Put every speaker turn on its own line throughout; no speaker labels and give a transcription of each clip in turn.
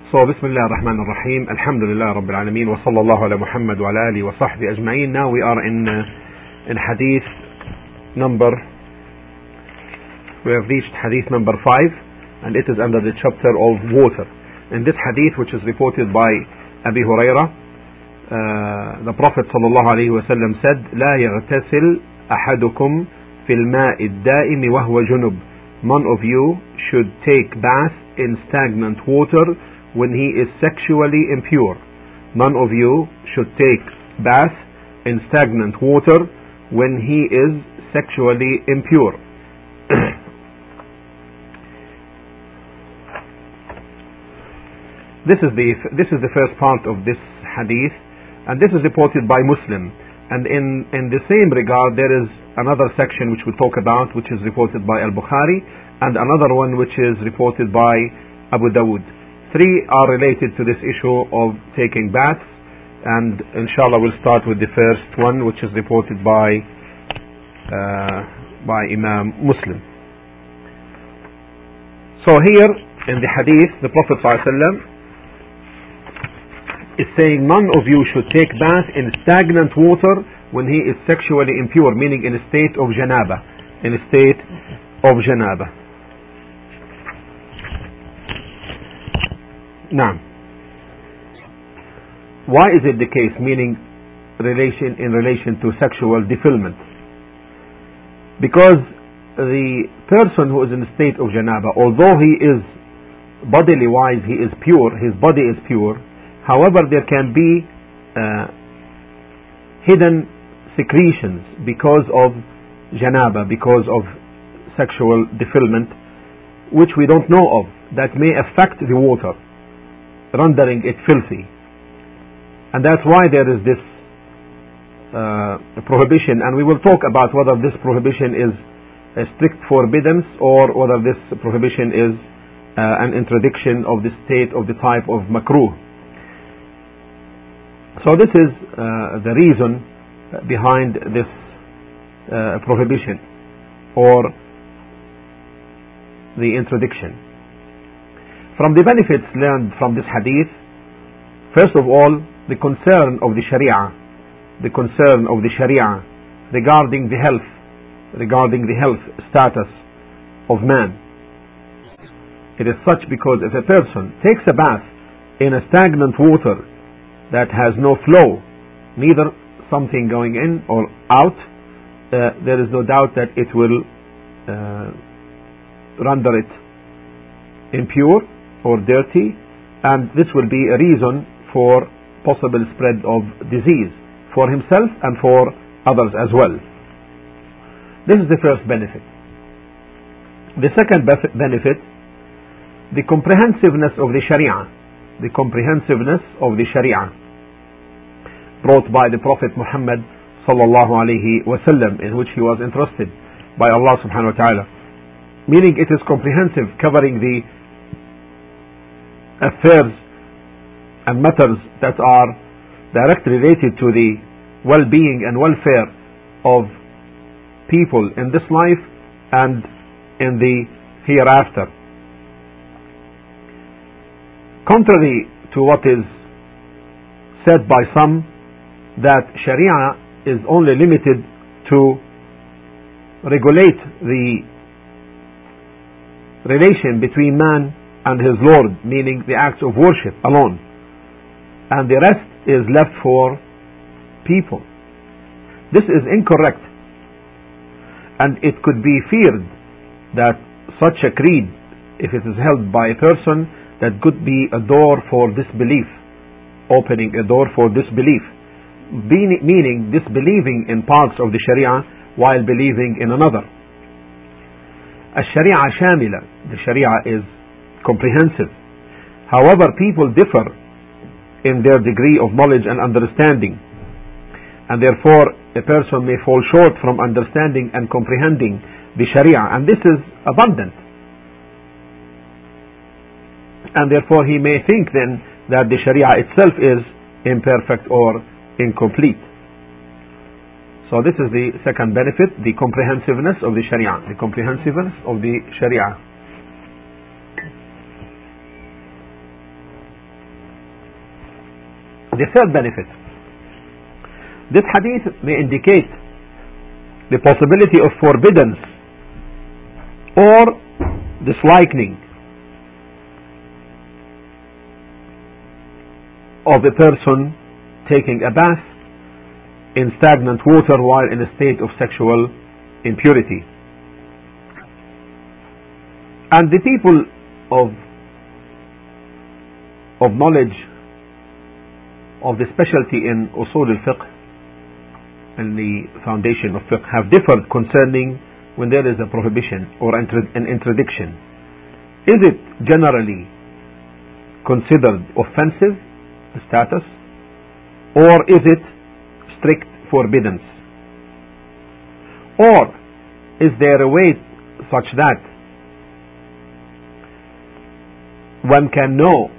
So, Bismillah ar-Rahman ar-Rahim, Alhamdulillah Rabbil Alameen, wa sallallahu ala Muhammad wa ala alihi wa sahbihi ajma'in. Now we are in hadith number, we have reached hadith number 5, and it is under the chapter of water. In this hadith, which is reported by Abi Hurairah, the Prophet sallallahu alayhi wa sallam said, لا يغتسل أحدكم في الماء الدائم وهو جنب. None of you should take bath in stagnant water when he is sexually impure. None of you should take bath in stagnant water when he is sexually impure. This is the first part of this hadith, and this is reported by Muslim. And in the same regard, there is another section which we'll talk about, which is reported by Al-Bukhari, and another one which is reported by Abu Dawud. Three are related to this issue of taking baths, and inshallah we'll start with the first one, which is reported by Imam Muslim. So here in the hadith, the Prophet ﷺ is saying none of you should take bath in stagnant water when he is sexually impure, meaning in a state of janaba. In a state of janaba. Now, why is it the case, meaning in relation to sexual defilement? Because the person who is in a state of janaba, although he is bodily wise, he is pure, his body is pure, however there can be hidden secretions because of janaba, because of sexual defilement, which we don't know of, that may affect the water, rendering it filthy. And that's why there is this prohibition, and we will talk about whether this prohibition is a strict forbiddance or whether this prohibition is an interdiction of the state of the type of makruh. So this is the reason behind this prohibition or the interdiction. From the benefits learned from this hadith, first of all, the concern of the Sharia regarding the health status of man. It is such because if a person takes a bath in a stagnant water that has no flow, neither something going in or out, there is no doubt that it will render it impure or dirty, and this will be a reason for possible spread of disease for himself and for others as well. This is the first benefit. The second benefit, the comprehensiveness of the Sharia. The comprehensiveness of the Sharia brought by the Prophet Muhammad sallallahu alaihi wasallam, in which he was entrusted by Allah subhanahu wa ta'ala. Meaning it is comprehensive, covering the affairs and matters that are directly related to the well-being and welfare of people in this life and in the hereafter. Contrary to what is said by some, that Sharia is only limited to regulate the relation between man and his Lord, meaning the acts of worship alone, and the rest is left for people. This is incorrect, and it could be feared that such a creed, if it is held by a person, that could be a door for disbelief, opening a door for disbelief, meaning disbelieving in parts of the Sharia while believing in another. Sharia shamila, the Sharia is comprehensive. However, people differ in their degree of knowledge and understanding, and therefore a person may fall short from understanding and comprehending the Sharia, and this is abundant, and therefore he may think then that the Sharia itself is imperfect or incomplete. So this is the second benefit, the comprehensiveness of the Sharia. The comprehensiveness of the Sharia. the third benefit, this hadith may indicate the possibility of forbiddance or disliking of a person taking a bath in stagnant water while in a state of sexual impurity. And the people of knowledge of the specialty in usul al-fiqh and the foundation of fiqh have differed concerning when there is a prohibition or an interdiction. Is it generally considered offensive status, or is it strict forbiddance? Or is there a way such that one can know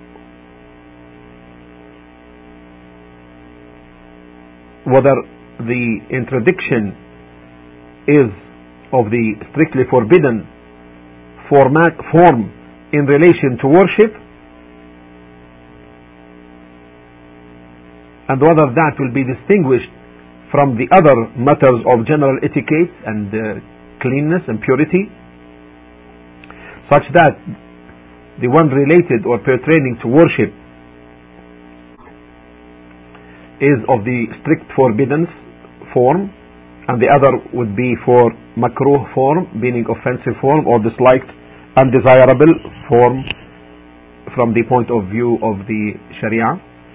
whether the interdiction is of the strictly forbidden form in relation to worship, and whether that will be distinguished from the other matters of general etiquette and cleanness and purity, such that the one related or pertaining to worship is of the strict forbiddance form, and the other would be for makruh form, meaning offensive form, or disliked, undesirable form from the point of view of the Sharia.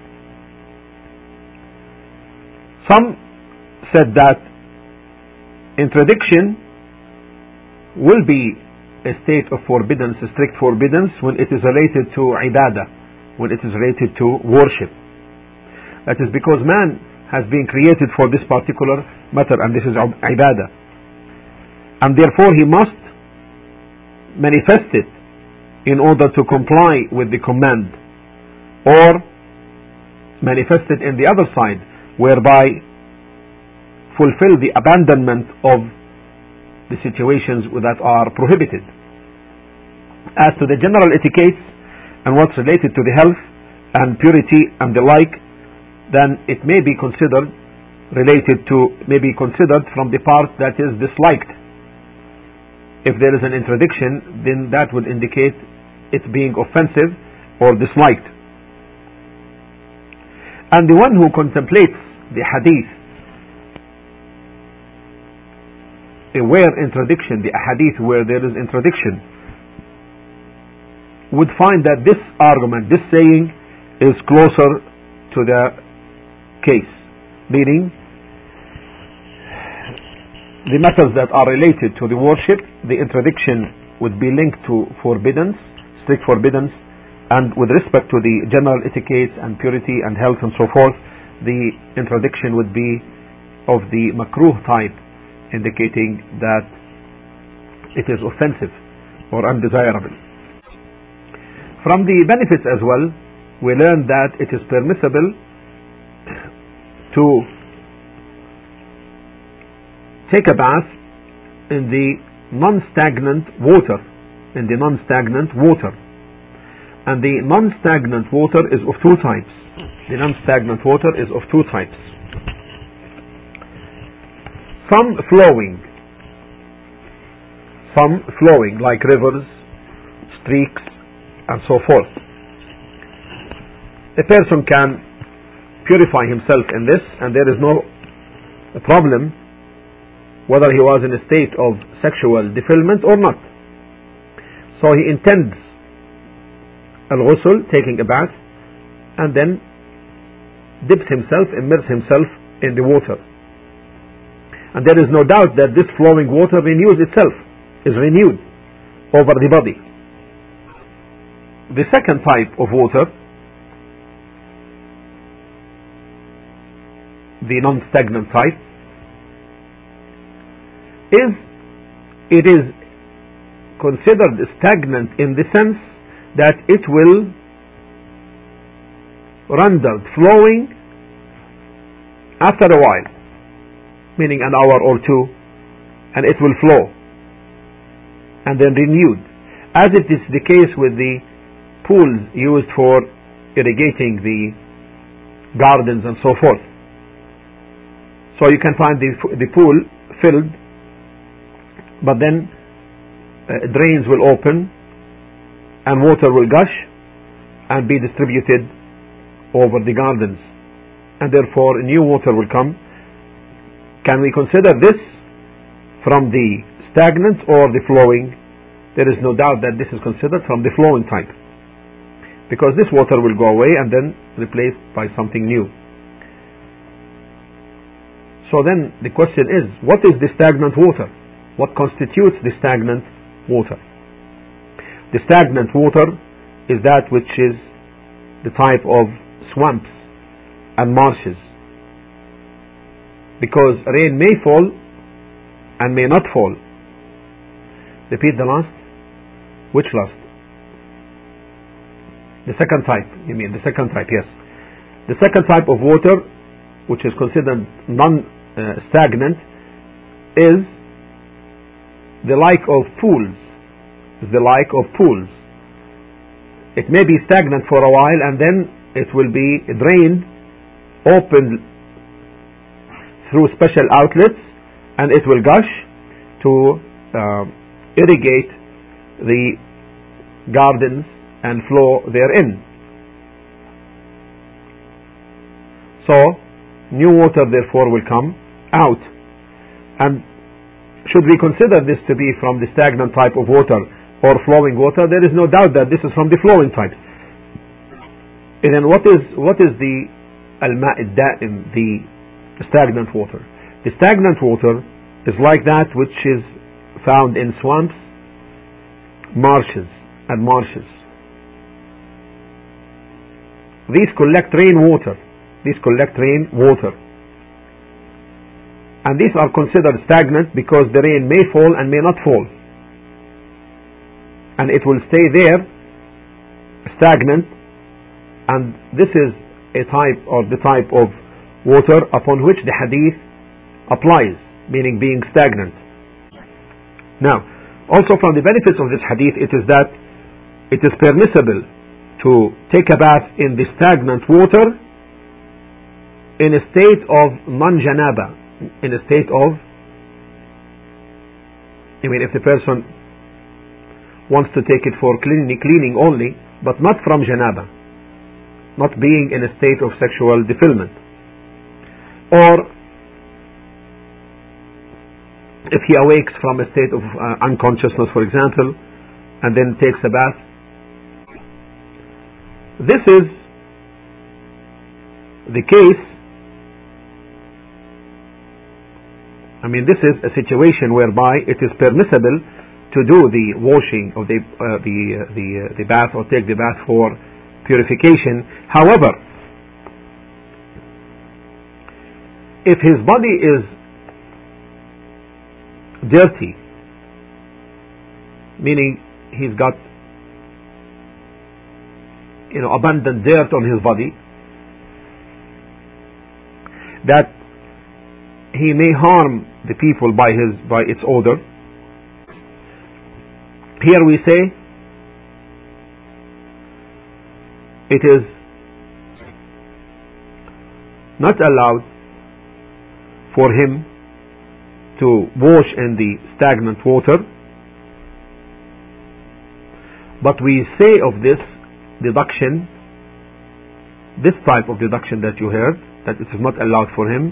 Some said that interdiction will be a state of forbiddance, a strict forbiddance, when it is related to ibadah, when it is related to worship. That is because man has been created for this particular matter, and this is ibadah, and therefore he must manifest it in order to comply with the command, or manifest it in the other side, whereby fulfill the abandonment of the situations that are prohibited. As to the general etiquettes and what's related to the health and purity and the like, then it may be considered from the part that is disliked. If there is an interdiction, then that would indicate it being offensive or disliked. And the one who contemplates the hadith where interdiction, the hadith where there is interdiction, would find that this argument, this saying, is closer to the case, meaning the matters that are related to the worship, the interdiction would be linked to forbiddance, strict forbiddance, and with respect to the general etiquette and purity and health and so forth, the interdiction would be of the makruh type, indicating that it is offensive or undesirable. From the benefits as well, we learn that it is permissible to take a bath in the non-stagnant water, and the non-stagnant water is of two types. The non-stagnant water is of two types. Some flowing like rivers, streaks, and so forth. A person can purify himself in this, and there is no problem whether he was in a state of sexual defilement or not. So he intends al-ghusl, taking a bath, and then dips himself, immerses himself in the water. And there is no doubt that this flowing water renews itself, is renewed over the body. The second type of water, the non-stagnant type, it is considered stagnant in the sense that it will render flowing after a while, meaning an hour or two, and it will flow and then renewed, as it is the case with the pools used for irrigating the gardens and so forth. So you can find the pool filled, but then drains will open and water will gush and be distributed over the gardens, and therefore new water will come. Can we consider this from the stagnant or the flowing? There is no doubt that this is considered from the flowing type, because this water will go away and then replaced by something new. So then the question is, what is the stagnant water? What constitutes the stagnant water? The stagnant water is that which is the type of swamps and marshes, because rain may fall and may not fall. Repeat the last. Which last? The second type, you mean the second type, yes. The second type of water, which is considered non-stagnant, is the like of pools. The like of pools. It may be stagnant for a while and then it will be drained, opened through special outlets, and it will gush to irrigate the gardens and flow therein. So new water therefore will come out. And should we consider this to be from the stagnant type of water or flowing water? There is no doubt that this is from the flowing type. And then what is the al-ma' al-da'im, the stagnant water? The stagnant water is like that which is found in swamps, marshes and marshes. These collect rainwater. And these are considered stagnant because the rain may fall and may not fall. And it will stay there stagnant, and this is a type or the type of water upon which the hadith applies, meaning being stagnant. Now, also from the benefits of this hadith, it is that it is permissible to take a bath in the stagnant water in a state of non-janaba, in a state of, if the person wants to take it for cleaning only, but not from janaba, not being in a state of sexual defilement. Or if he awakes from a state of unconsciousness, for example, and then takes a bath. This is the case. This is a situation whereby it is permissible to do the washing of the bath, or take the bath for purification. However, if his body is dirty, meaning he's got abundant dirt on his body, that he may harm the people by its odor. Here we say it is not allowed for him to wash in the stagnant water, but we say of this deduction, this type of deduction that you heard, that it is not allowed for him,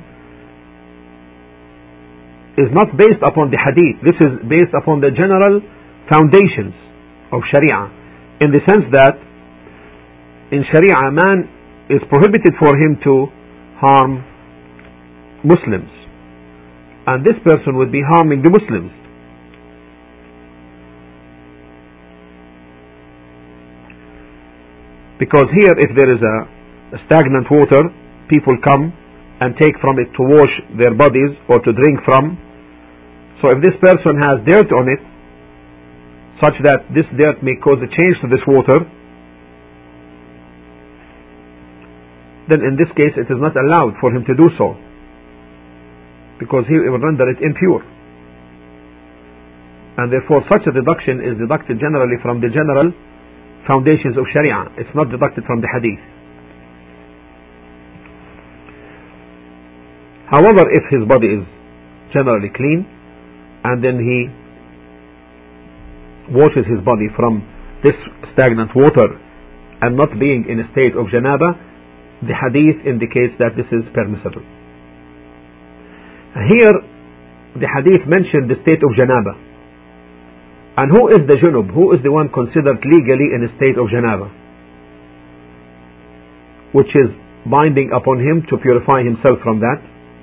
is not based upon the hadith. This is based upon the general foundations of Sharia, in the sense that in Sharia man is prohibited for him to harm Muslims, and this person would be harming the Muslims. Because here, if there is a stagnant water, people come and take from it to wash their bodies or to drink from. So if this person has dirt on it, such that this dirt may cause a change to this water, then in this case it is not allowed for him to do so, because he will render it impure. And therefore such a deduction is deducted generally from the general foundations of Sharia. It's not deducted from the hadith. However, if his body is generally clean, and then he washes his body from this stagnant water and not being in a state of janaba, the hadith indicates that this is permissible. Here the hadith mentioned the state of janaba. And who is the junub? Who is the one considered legally in a state of janaba, which is binding upon him to purify himself from that?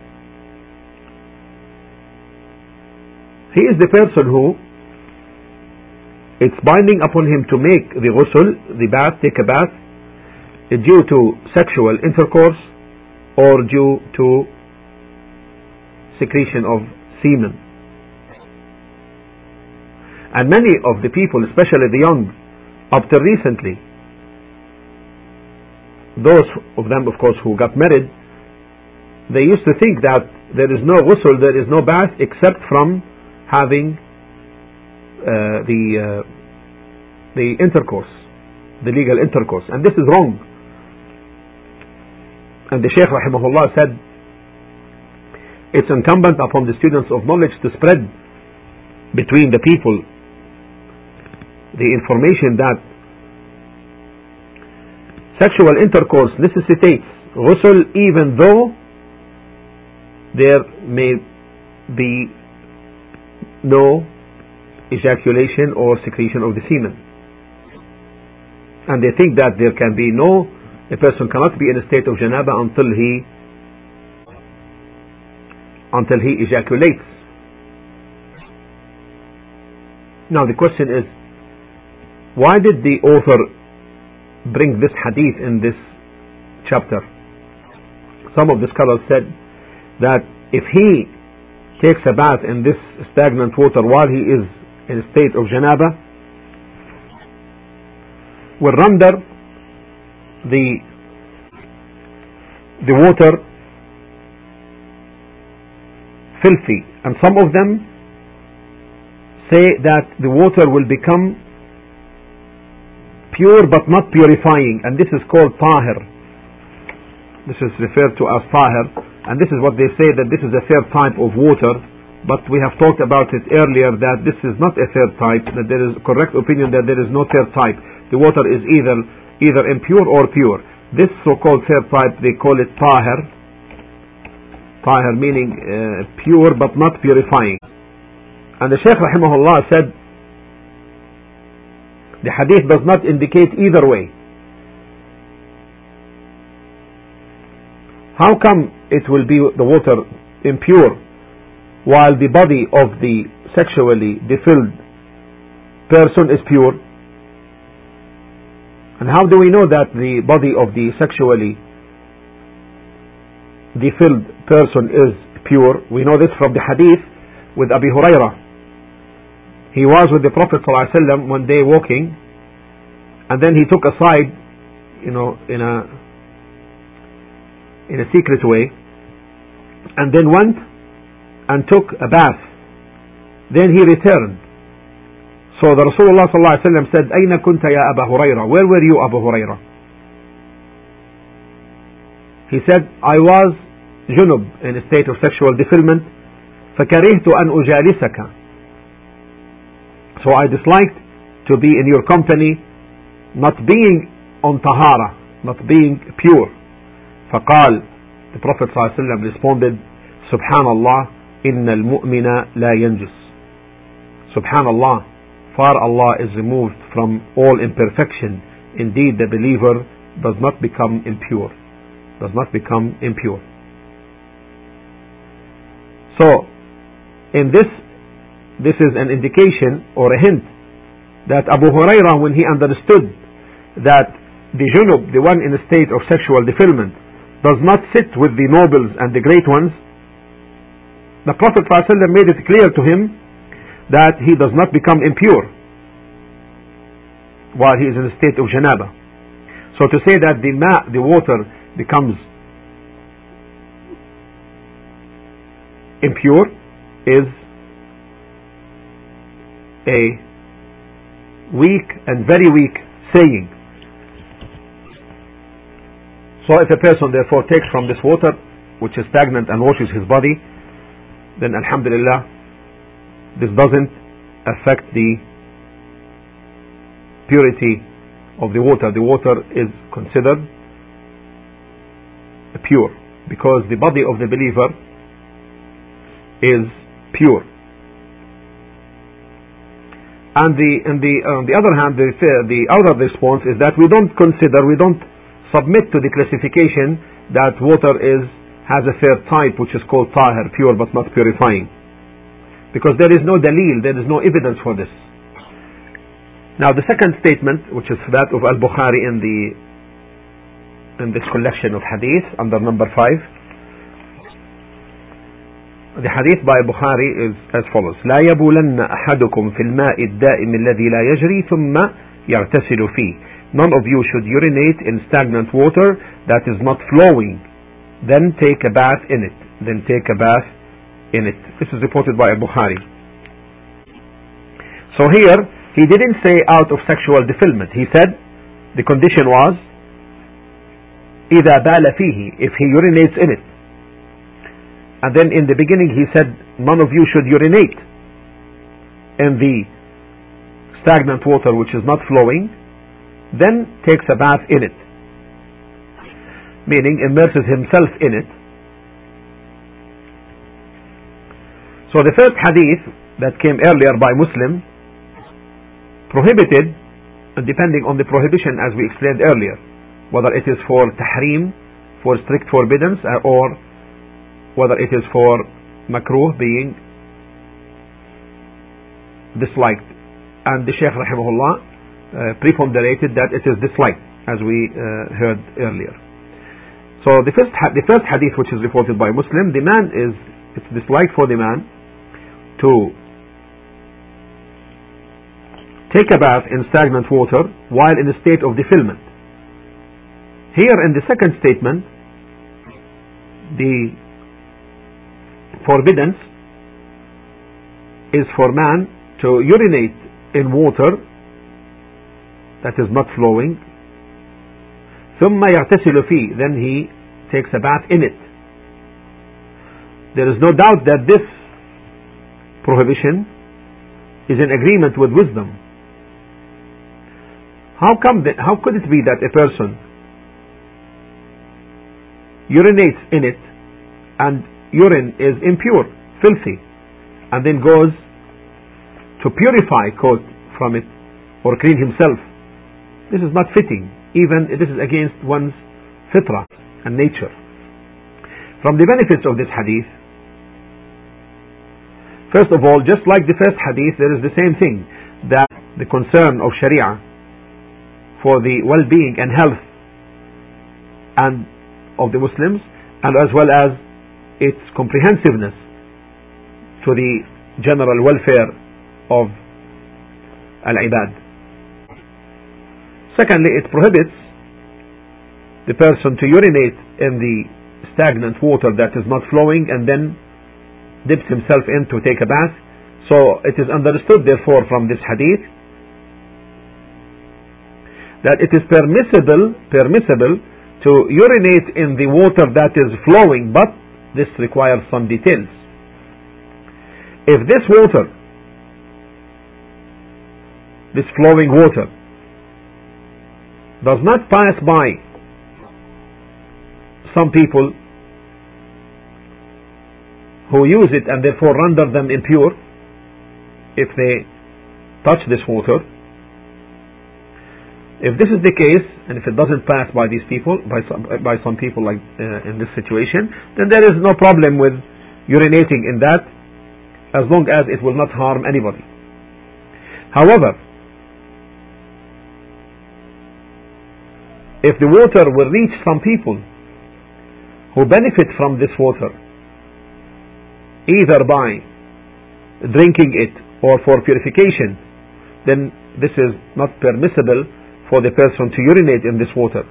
He is the person who it's binding upon him to make the ghusl, the bath, take a bath, due to sexual intercourse or due to secretion of semen. And many of the people, especially the young, up to recently, those of them of course who got married, they used to think that there is no ghusl, there is no bath except from having the intercourse, the legal intercourse, and this is wrong. And the Shaykh rahimahullah said it's incumbent upon the students of knowledge to spread between the people the information that sexual intercourse necessitates ghusl even though there may be no ejaculation or secretion of the semen. And they think that there can be a person cannot be in a state of janaba until he ejaculates. Now the question is, why did the author bring this hadith in this chapter? Some of the scholars said that if he takes a bath in this stagnant water while he is in a state of janaba, will render the water filthy, and some of them say that the water will become pure but not purifying, and this is called tahir. This is referred to as tahir, and this is what they say, that this is a third type of water. But we have talked about it earlier that this is not a third type, that there is a correct opinion that there is no third type. The water is either impure or pure. This so-called third type, they call it tahir. Tahir meaning pure but not purifying. And the Shaykh rahimahullah said the hadith does not indicate either way. How come it will be the water impure while the body of the sexually defiled person is pure? And how do we know that the body of the sexually defiled person is pure? We know this from the hadith with Abu Hurairah. He was with the Prophet ﷺ one day walking, and then he took aside, in a secret way, and then went and took a bath. Then he returned. So the Rasulullah ﷺ said, "Ayna kunta ya Abu Hurairah? Where were you, Abu Hurairah?" He said, "I was junub, in a state of sexual defilement. فكرهت أن أجالسك. So I disliked to be in your company, not being on tahara, not being pure." فقال, the Prophet ﷺ responded, "Subhanallah, inna al-mu'mina la yanjus." Subhanallah, far Allah is removed from all imperfection. Indeed, the believer does not become impure. Does not become impure. So, in this is an indication or a hint that Abu Hurairah, when he understood that the junub, the one in a state of sexual defilement, does not sit with the nobles and the great ones, the Prophet ﷺ made it clear to him that he does not become impure while he is in a state of janaba. So to say that the water becomes impure is a weak and very weak saying. So if a person therefore takes from this water, which is stagnant and washes his body, then alhamdulillah, this doesn't affect the purity of the water. The water is considered pure because the body of the believer is pure. And on the other hand, the other response is that we don't submit to the classification that water has a third type, which is called tahir, pure but not purifying, because there is no dalil, there is no evidence for this. Now the second statement, which is that of Al-Bukhari in this collection of hadith under number 5, the hadith by Bukhari is as follows: لا يبولن أحدكم في الماء الدائم الذي لا يجري ثم يغتسل فيه. None of you should urinate in stagnant water that is not flowing, then take a bath in it. This is reported by Bukhari. So here he didn't say out of sexual defilement. He said the condition was إذا بال فيه, if he urinates in it. And then in the beginning he said none of you should urinate in the stagnant water which is not flowing, then takes a bath in it, meaning immerses himself in it. So the first hadith that came earlier by Muslim prohibited, and depending on the prohibition as we explained earlier, whether it is for tahrim, for strict forbiddance, or whether it is for makruh, being disliked. And the Shaykh rahimahullah preponderated that it is disliked, as we heard earlier. So the first hadith which is reported by Muslim, it's disliked for the man to take a bath in stagnant water while in a state of defilement. Here in the second statement, the forbiddance is for man to urinate in water that is not flowing, ثم يغتسل فيه, then he takes a bath in it. There is no doubt that this prohibition is in agreement with wisdom. How could it be that a person urinates in it and urine is impure, filthy, and then goes to purify, quote, from it or clean himself? This is not fitting. Even this is against one's fitrah and nature. From the benefits of this hadith, first of all, just like the first hadith, there is the same thing, that the concern of Sharia for the well-being and health and of the Muslims, and as well as its comprehensiveness to the general welfare of al-ibad. Secondly, it prohibits the person to urinate in the stagnant water that is not flowing and then dips himself in to take a bath. So it is understood therefore from this hadith that it is permissible to urinate in the water that is flowing, but this requires some details. If this water, this flowing water, does not pass by some people who use it and therefore render them impure if they touch this water, if this is the case, and if it doesn't pass by these people, by some people like in this situation, then there is no problem with urinating in that, as long as it will not harm anybody. However, if the water will reach some people who benefit from this water, either by drinking it or for purification, then this is not permissible for the person to urinate in this water,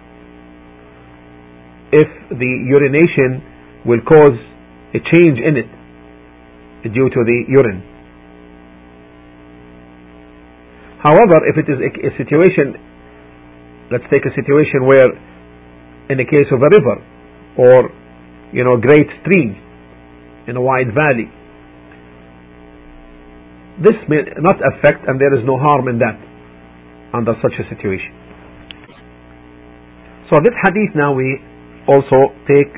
if the urination will cause a change in it due to the urine. However, if it is a situation, let's take a situation where in the case of a river or a great stream in a wide valley. This may not affect, and there is no harm in that under such a situation. So this hadith, now we also take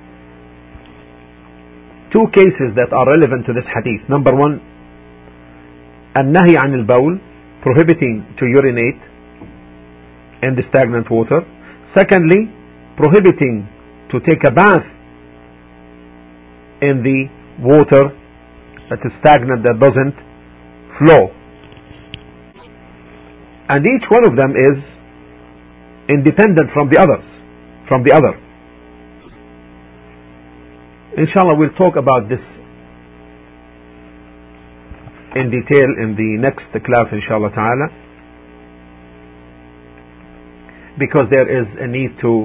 two cases that are relevant to this hadith. Number one, النهي عن البول, prohibiting to urinate in the stagnant water. Secondly, prohibiting to take a bath in the water that is stagnant, that doesn't flow. And each one of them is independent from the other. Inshallah, we'll talk about this in detail in the next class, inshallah ta'ala, because there is a need to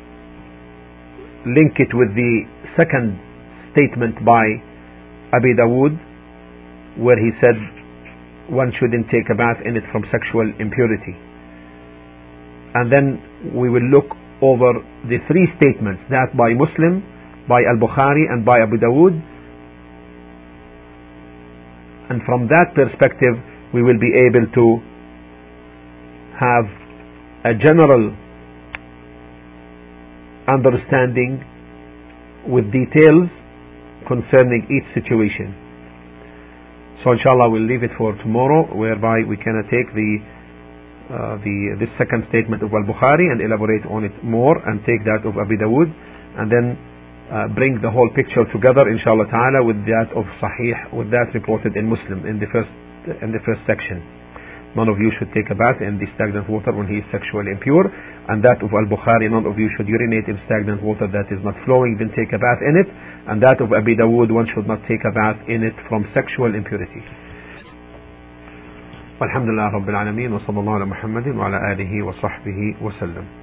link it with the second statement by Abi Dawood, where he said one shouldn't take a bath in it from sexual impurity. And then we will look over the three statements, that by Muslim, by Al-Bukhari, and by Abu Dawood. And from that perspective, we will be able to have a general understanding with details concerning each situation. So inshallah, we'll leave it for tomorrow, whereby we can take this second statement of Al-Bukhari and elaborate on it more, and take that of Abi Dawood, and then bring the whole picture together, inshallah ta'ala, with that of Sahih, with that reported in Muslim in the first section. None of you should take a bath in the stagnant water when he is sexually impure, and that of Al-Bukhari, none of you should urinate in stagnant water that is not flowing, then take a bath in it, and that of Abi Dawood, one should not take a bath in it from sexual impurity. Alhamdulillah Rabbil Alameen, wa sallallahu ala Muhammadin wa ala alihi wa sahbihi wa sallam.